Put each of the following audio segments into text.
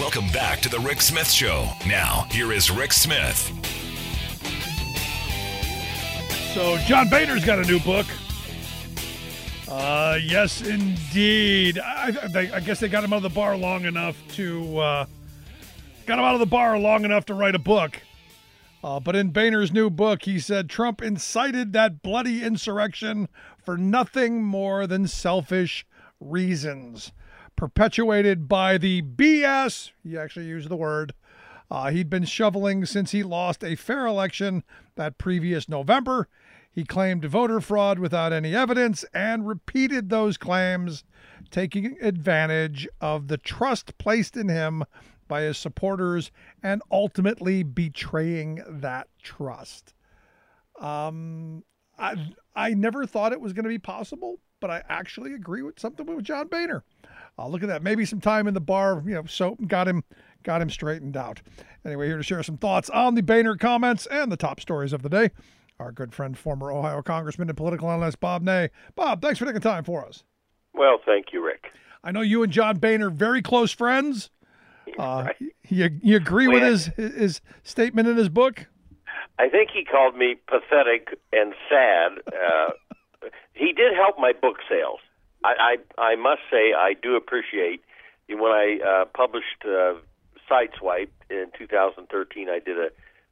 Welcome back to the Rick Smith Show. Now, here is Rick Smith. So, John Boehner's got a new book. Yes, indeed. I guess they got him out of the bar long enough to write a book. But in Boehner's new book, he said Trump incited that bloody insurrection for nothing more than selfish reasons, perpetuated by the BS. He actually used the word. He'd been shoveling since he lost a fair election that previous November. He claimed voter fraud without any evidence and repeated those claims, taking advantage of the trust placed in him by his supporters and ultimately betraying that trust. I never thought it was going to be possible, but I actually agree with something with John Boehner. Look at that. Maybe some time in the bar, soap got him straightened out. Anyway, here to share some thoughts on the Boehner comments and the top stories of the day, our good friend, former Ohio Congressman and political analyst, Bob Ney. Bob, thanks for taking time for us. Well, thank you, Rick. I know you and John Boehner very close friends. Right. You agree with his statement in his book? I think he called me pathetic and sad. He did help my book sales. I must say I do appreciate when I published Sideswipe in 2013. I did a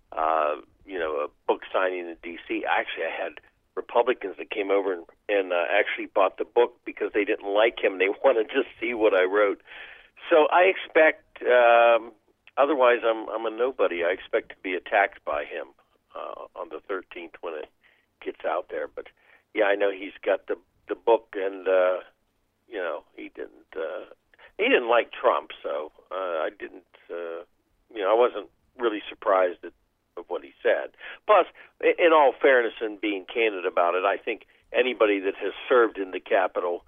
book signing in D.C. Actually, I had Republicans that came over and actually bought the book because they didn't like him. They wanted to see what I wrote. So I expect, otherwise I'm a nobody. I expect to be attacked by him on the 13th when it gets out there. But yeah, I know he's got the book, and he didn't like Trump, so I didn't. I wasn't really surprised of what he said. Plus, in all fairness and being candid about it, I think anybody that has served in the Capitol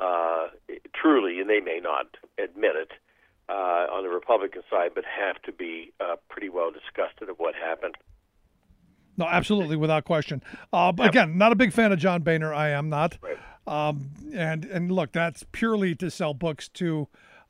truly, and they may not admit it, on the Republican side, but have to be pretty well disgusted of what happened. No, absolutely, without question. But again, not a big fan of John Boehner. I am not. Right. And look, that's purely to sell books to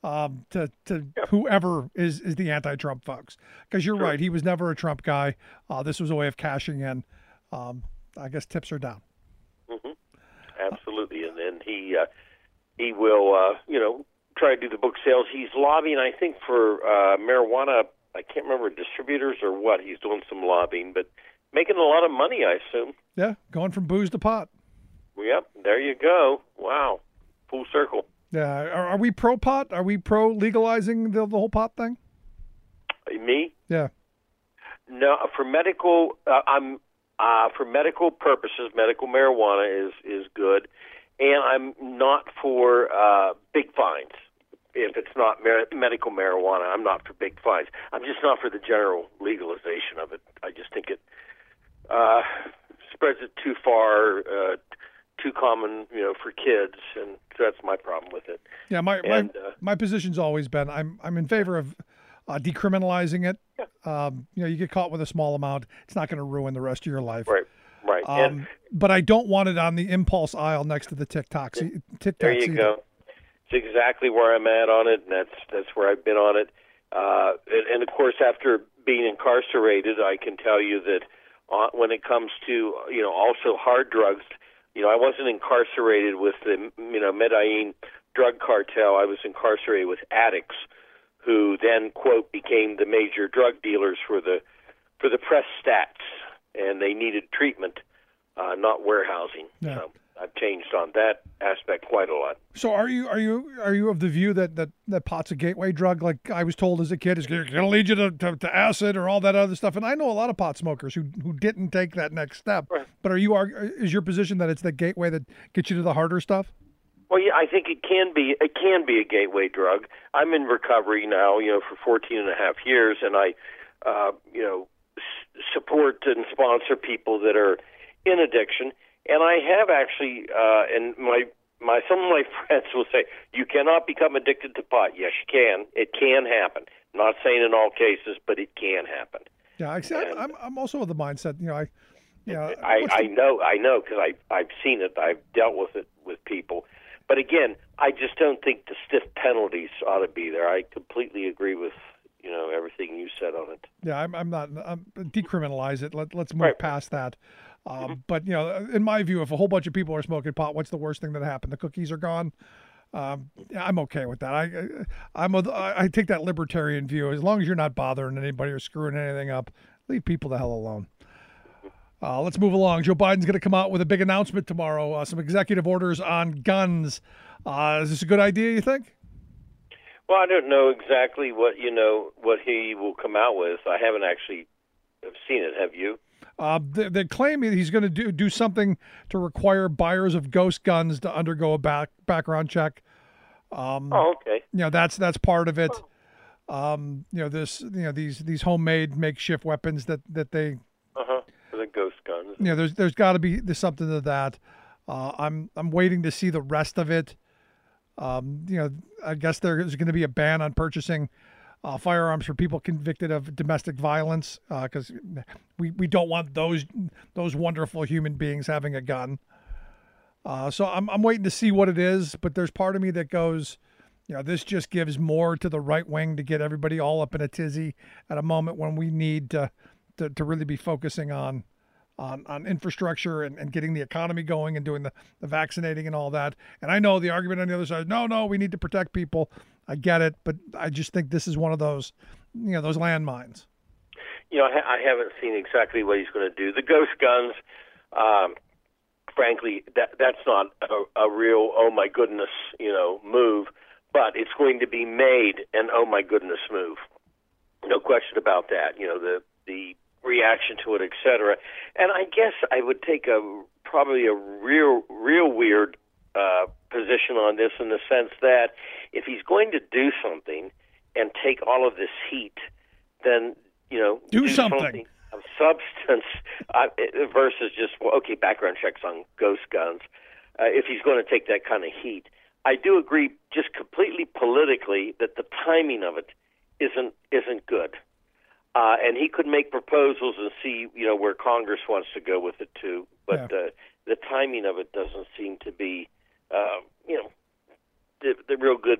whoever is the anti-Trump folks. Because you're right, he was never a Trump guy. This was a way of cashing in. I guess tips are down. Mm-hmm. Absolutely, and then he will try to do the book sales. He's lobbying, I think, for marijuana. I can't remember distributors or what. He's doing some lobbying, but making a lot of money, I assume. Yeah, going from booze to pot. Yep, there you go. Wow, full circle. Yeah, are we pro pot? Are we pro legalizing the whole pot thing? Me? Yeah. No, for medical, I'm for medical purposes. Medical marijuana is good, and I'm not for big fines. If it's not medical marijuana, I'm not for big fines. I'm just not for the general legalization of it. I just think it spreads it too far, too common, for kids, and so that's my problem with it. Yeah, my position's always been I'm in favor of decriminalizing it. Yeah. You get caught with a small amount, it's not going to ruin the rest of your life. Right. But I don't want it on the impulse aisle next to the TikToks. There you go. It's exactly where I'm at on it, and that's where I've been on it. And of course, after being incarcerated, I can tell you that when it comes to also hard drugs, I wasn't incarcerated with the Medellin drug cartel. I was incarcerated with addicts, who then quote became the major drug dealers for the press stats, and they needed treatment, not warehousing. Yeah. So I've changed on that aspect quite a lot. So are you of the view that pot's a gateway drug? Like I was told as a kid, is going to lead you to acid or all that other stuff. And I know a lot of pot smokers who didn't take that next step. Right. But is your position that it's the gateway that gets you to the harder stuff? Well, yeah, I think it can be a gateway drug. I'm in recovery now, for 14 and a half years, and I, support and sponsor people that are in addiction. And I have actually, and some of my friends will say, you cannot become addicted to pot. Yes, you can. It can happen. Not saying in all cases, but it can happen. Yeah, I'm also of the mindset, I know because I've seen it. I've dealt with it with people. But again, I just don't think the stiff penalties ought to be there. I completely agree with everything you said on it. Yeah, I'm not. Decriminalize it. Let's move past that. But in my view, if a whole bunch of people are smoking pot, what's the worst thing that happened? The cookies are gone. I'm okay with that. I take that libertarian view. As long as you're not bothering anybody or screwing anything up, leave people the hell alone. Let's move along. Joe Biden's going to come out with a big announcement tomorrow. Some executive orders on guns. Is this a good idea, you think? Well, I don't know exactly what he will come out with. I haven't actually seen it. Have you? They claim he's going to do something to require buyers of ghost guns to undergo a background check. Okay. That's part of it. These homemade makeshift weapons that they. The ghost guns. There's got to be something to that. I'm waiting to see the rest of it. I guess there's going to be a ban on purchasing firearms for people convicted of domestic violence, because we don't want those wonderful human beings having a gun. So I'm waiting to see what it is, but there's part of me that goes, this just gives more to the right wing to get everybody all up in a tizzy at a moment when we need to really be focusing on infrastructure and getting the economy going and doing the vaccinating and all that. And I know the argument on the other side, no, we need to protect people. I get it, but I just think this is one of those, those landmines. I haven't seen exactly what he's going to do. The ghost guns, frankly, that's not a real, oh my goodness, move, but it's going to be made an oh my goodness move. No question about that. The reaction to it, etc. And I guess I would take probably a real weird position on this, in the sense that if he's going to do something and take all of this heat, then do something of substance versus just background checks on ghost guns. If he's going to take that kind of heat, I do agree, just completely politically, that the timing of it isn't good. And he could make proposals and see, where Congress wants to go with it too. But the timing of it doesn't seem to be, the real good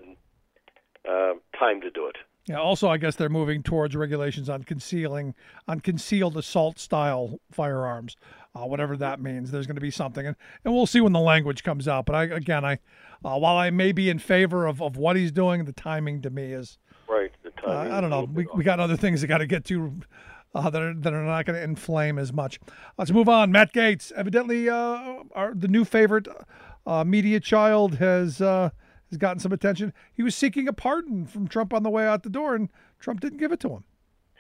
time to do it. Yeah. Also, I guess they're moving towards regulations on concealed assault style firearms, whatever that means. There's going to be something, and we'll see when the language comes out. But while I may be in favor of what he's doing, the timing to me is. Right, the timing. I don't know. We got other things that got to get to that are not going to inflame as much. Let's move on. Matt Gaetz, evidently, the new favorite media child, has gotten some attention. He was seeking a pardon from Trump on the way out the door, and Trump didn't give it to him.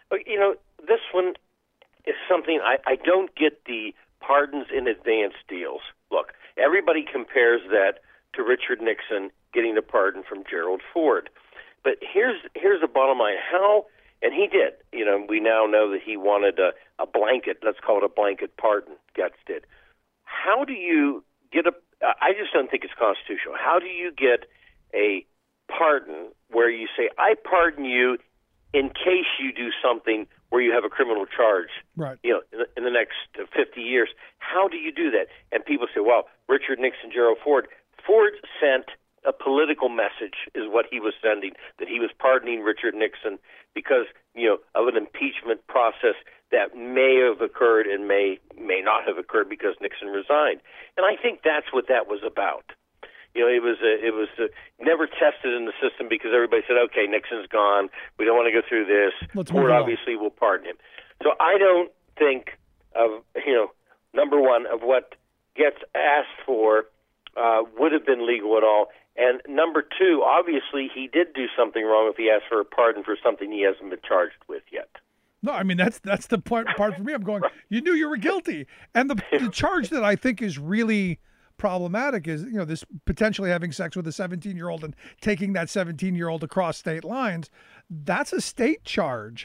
This one is something I don't get, the pardons in advance deals. Look, everybody compares that to Richard Nixon getting a pardon from Gerald Ford. But here's the bottom line. And he did. We now know that he wanted a blanket, let's call it a blanket pardon, Getz did. How do you get I just don't think it's constitutional. How do you get a pardon where you say, I pardon you in case you do something where you have a criminal charge, right? In the next 50 years? How do you do that? And people say, well, Richard Nixon, Gerald Ford. Ford sent a political message, is what he was sending, that he was pardoning Richard Nixon because, of an impeachment process that may have occurred and may not have occurred because Nixon resigned. And I think that's what that was about. It was never tested in the system because everybody said, okay, Nixon's gone. We don't want to go through this. Ford obviously will pardon him. So I don't think of, number one, of what gets asked for would have been legal at all. And number two, obviously he did do something wrong if he asked for a pardon for something he hasn't been charged with yet. No, I mean, that's the part for me. I'm going, you knew you were guilty. And the charge that I think is really problematic is, this potentially having sex with a 17-year-old and taking that 17-year-old across state lines. That's a state charge.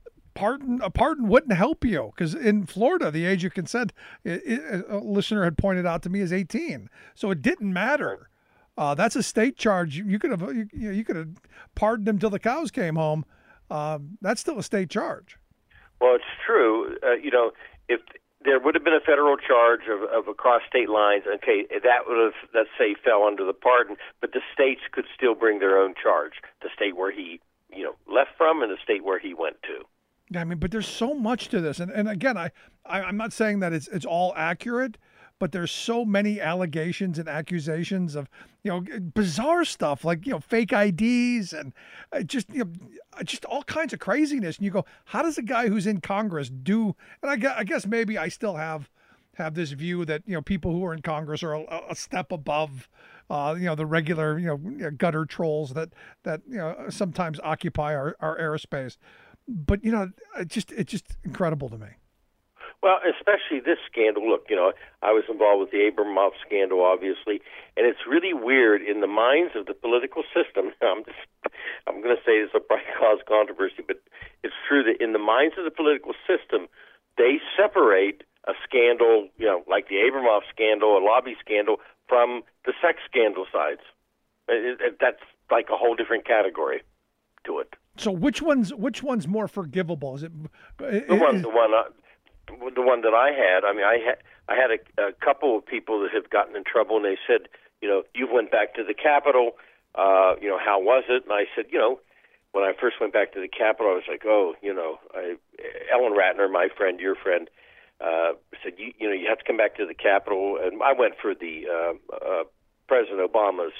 A pardon wouldn't help you, because in Florida, the age of consent, a listener had pointed out to me, is 18. So it didn't matter. That's a state charge. You could have pardoned him till the cows came home. That's still a state charge. Well, it's true. If there would have been a federal charge of across state lines, okay, that would have, let's say, fell under the pardon, but the states could still bring their own charge. The state where he, left from and the state where he went to. Yeah, I mean, but there's so much to this, and again, I'm not saying that it's all accurate, but there's so many allegations and accusations of bizarre stuff like fake IDs and just all kinds of craziness. And you go, how does a guy who's in Congress do? And I guess maybe I still have this view that people who are in Congress are a step above the regular gutter trolls that sometimes occupy our airspace. But it's just incredible to me. Well, especially this scandal. Look, I was involved with the Abramoff scandal, obviously, and it's really weird in the minds of the political system. I'm going to say this will probably cause controversy, but it's true that in the minds of the political system, they separate a scandal, like the Abramoff scandal, a lobby scandal, from the sex scandal sides. That's like a whole different category to it. So which one's more forgivable? Is it the one that I had? I mean, I had a couple of people that have gotten in trouble, and they said, you went back to the Capitol. How was it? And I said, when I first went back to the Capitol, I was like, Ellen Ratner, my friend, your friend, said, you have to come back to the Capitol. And I went for the President Obama's,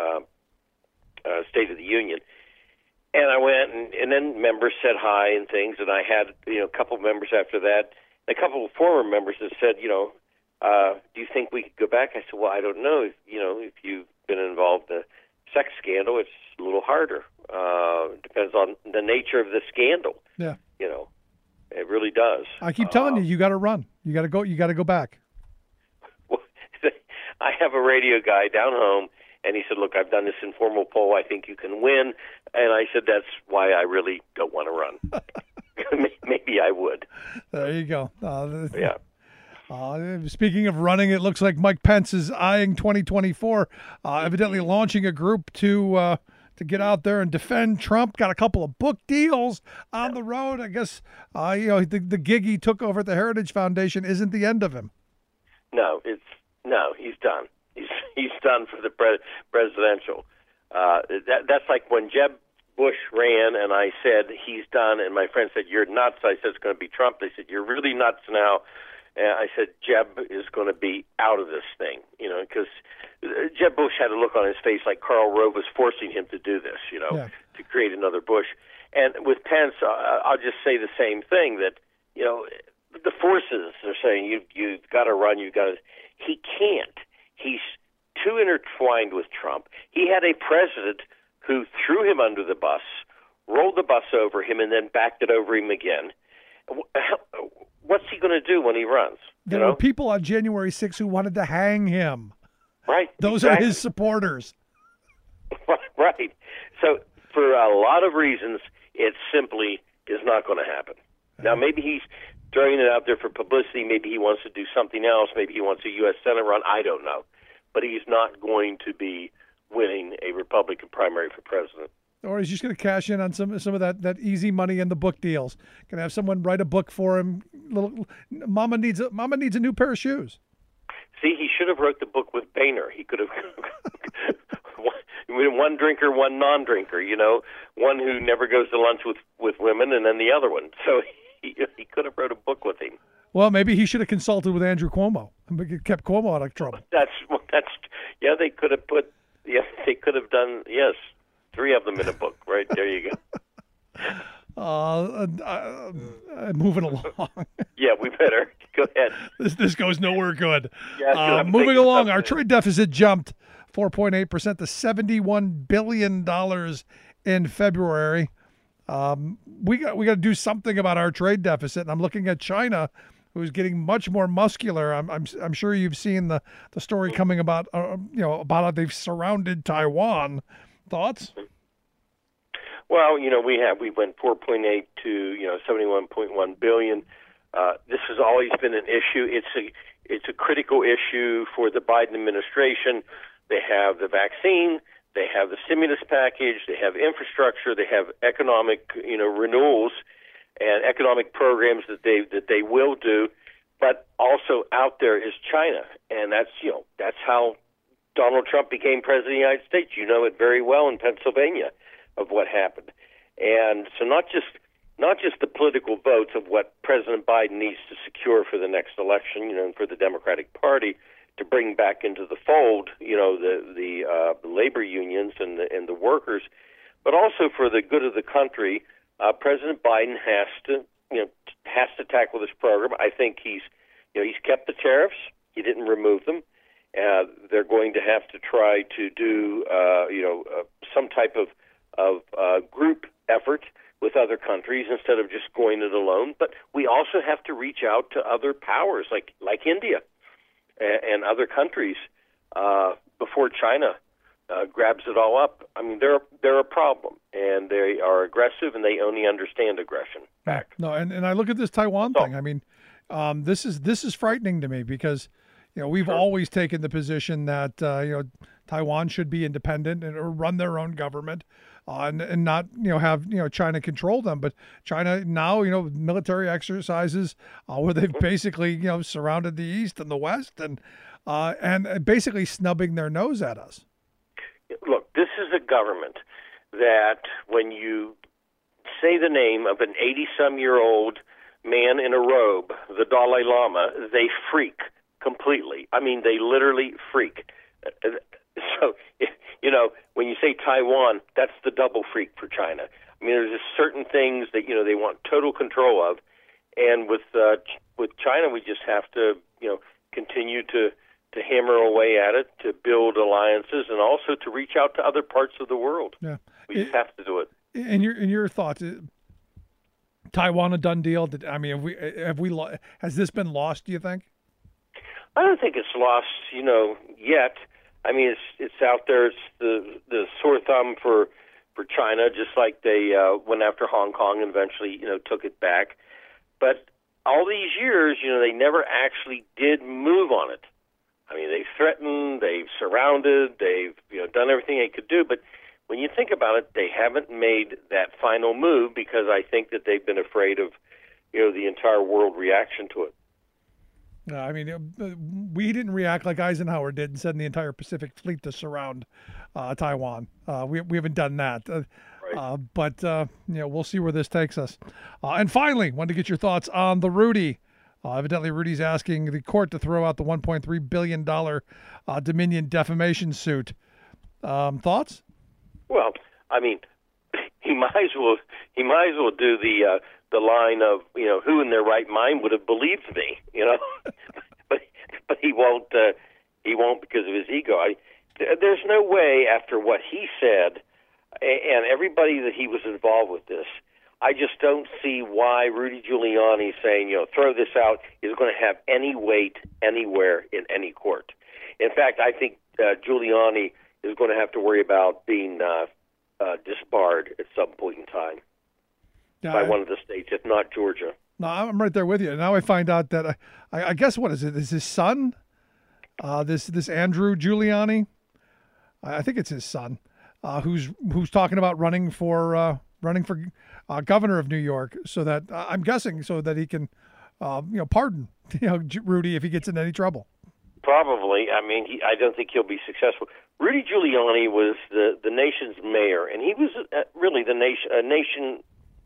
State of the Union. And I went, and then members said hi and things, and I had, a couple of members after that, a couple of former members that said, do you think we could go back? I said, well, I don't know. If you've been involved in a sex scandal, it's a little harder. It depends on the nature of the scandal. Yeah. It really does. I keep telling you got to run. You got to go back. Well, I have a radio guy down home, and he said, look, I've done this informal poll. I think you can win. And I said, that's why I really don't want to run. Maybe I would. There you go. Yeah. Speaking of running, it looks like Mike Pence is eyeing 2024, evidently launching a group to get out there and defend Trump. Got a couple of book deals on the road. I guess, the gig he took over at the Heritage Foundation isn't the end of him. No, he's done. He's done for the presidential. That's like when Jeb Bush ran, and I said, he's done, and my friend said, you're nuts. I said, it's going to be Trump. They said, you're really nuts now. And I said, Jeb is going to be out of this thing, because Jeb Bush had a look on his face like Karl Rove was forcing him to do this, to create another Bush. And with Pence, I'll just say the same thing, that, the forces are saying, you've got to run, he can't. He's too intertwined with Trump. He had a president who threw him under the bus, rolled the bus over him, and then backed it over him again. What's he going to do when he runs? There were people on January 6th who wanted to hang him. Right. Those are his supporters. Right. So for a lot of reasons, it simply is not going to happen. Now, maybe he's throwing it out there for publicity. Maybe he wants to do something else. Maybe he wants a U.S. Senate run. I don't know. But he's not going to be winning a Republican primary for president. Or he's just going to cash in on some of that easy money in the book deals. Going to have someone write a book for him. Mama needs a new pair of shoes. See, he should have wrote the book with Boehner. He could have one drinker, one non-drinker. One who never goes to lunch with women, and then the other one. So he could have wrote a book with him. Well, maybe he should have consulted with Andrew Cuomo and kept Cuomo out of trouble. They could have they could have done 3 of them in a book. Right there, you go. Moving along. Yeah, we better go ahead. This goes nowhere good. Yeah, moving along, our trade deficit jumped 4.8% to $71 billion in February. We got to do something about our trade deficit. And I'm looking at China, who's getting much more muscular. I'm sure you've seen the story coming about about how they've surrounded Taiwan. Thoughts? Well, we went 4.8 to 71.1 billion. This has always been an issue. It's a critical issue for the Biden administration. They have the vaccine, they have the stimulus package, they have infrastructure, they have economic renewals and economic programs that they will do. But also out there is China, and that's how Donald Trump became president of the United States. You know it very well in Pennsylvania of what happened. And so not just the political votes of what President Biden needs to secure for the next election, and for the Democratic Party to bring back into the fold, the labor unions and the workers, but also for the good of the country. President Biden has to tackle this program. I think he's kept the tariffs. He didn't remove them. They're going to have to try to do some type of group effort with other countries instead of just going it alone. But we also have to reach out to other powers like India and other countries before China grabs it all up. I mean, they're a problem, and they are aggressive, and they only understand aggression back. No, and I look at this Taiwan thing. I mean, this is frightening to me because we've always taken the position that Taiwan should be independent or run their own government. And not have China control them, but China now military exercises where they've basically surrounded the East and the West and basically snubbing their nose at us. Look, this is a government that when you say the name of an 80-some-year-old man in a robe, the Dalai Lama, they freak completely. I mean, they literally freak. So, when you say Taiwan, that's the double freak for China. I mean, there's just certain things that, they want total control of. And with China, we just have to, continue to hammer away at it, to build alliances, and also to reach out to other parts of the world. Yeah. We just have to do it. In your thoughts, Taiwan a done deal? Has this been lost, do you think? I don't think it's lost, yet. I mean, it's out there. It's the sore thumb for China, just like they went after Hong Kong and eventually, took it back. But all these years, they never actually did move on it. I mean, they've threatened, they've surrounded, they've done everything they could do. But when you think about it, they haven't made that final move because I think that they've been afraid of, the entire world reaction to it. I mean, we didn't react like Eisenhower did and send the entire Pacific Fleet to surround Taiwan. We haven't done that. Right. But we'll see where this takes us. And finally, wanted to get your thoughts on the Rudy. Evidently, Rudy's asking the court to throw out the $1.3 billion Dominion defamation suit. Thoughts? Well, I mean, he might as well do the line of who in their right mind would have believed me, but he won't because of his ego. There's no way after what he said and everybody that he was involved with this. I just don't see why Rudy Giuliani saying throw this out is going to have any weight anywhere in any court. In fact, I think Giuliani is going to have to worry about being disbarred at some point in time. By one of the states, if not Georgia. No, I'm right there with you. Now I find out that I guess what is it? Is his son? This Andrew Giuliani? I think it's his son, who's talking about running for governor of New York. So that I'm guessing so that he can, pardon Rudy if he gets in any trouble. Probably. I mean, I don't think he'll be successful. Rudy Giuliani was the nation's mayor, and he was really a nation's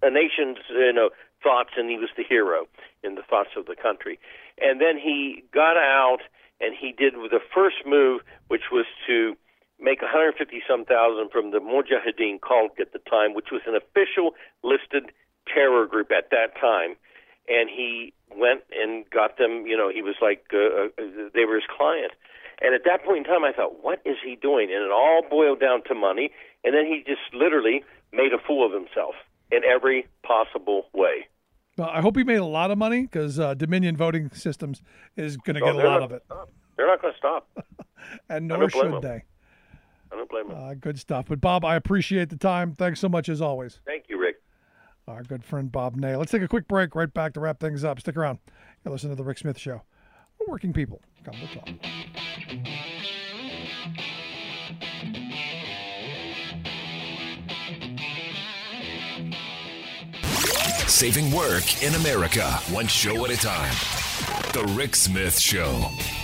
thoughts, and he was the hero in the thoughts of the country. And then he got out, and he did the first move, which was to make 150,000 from the Mujahideen cult at the time, which was an official listed terror group at that time. And he went and got them, he was like, they were his client. And at that point in time, I thought, what is he doing? And it all boiled down to money. And then he just literally made a fool of himself in every possible way. Well, I hope he made a lot of money because Dominion Voting Systems is going to get a lot of it. They're not going to stop. And nor should they. I don't blame them. Good stuff. But, Bob, I appreciate the time. Thanks so much as always. Thank you, Rick. Our good friend Bob Ney. Let's take a quick break right back to wrap things up. Stick around. You'll listen to The Rick Smith Show. We're working people. Come to talk. Saving work in America, one show at a time. The Rick Smith Show.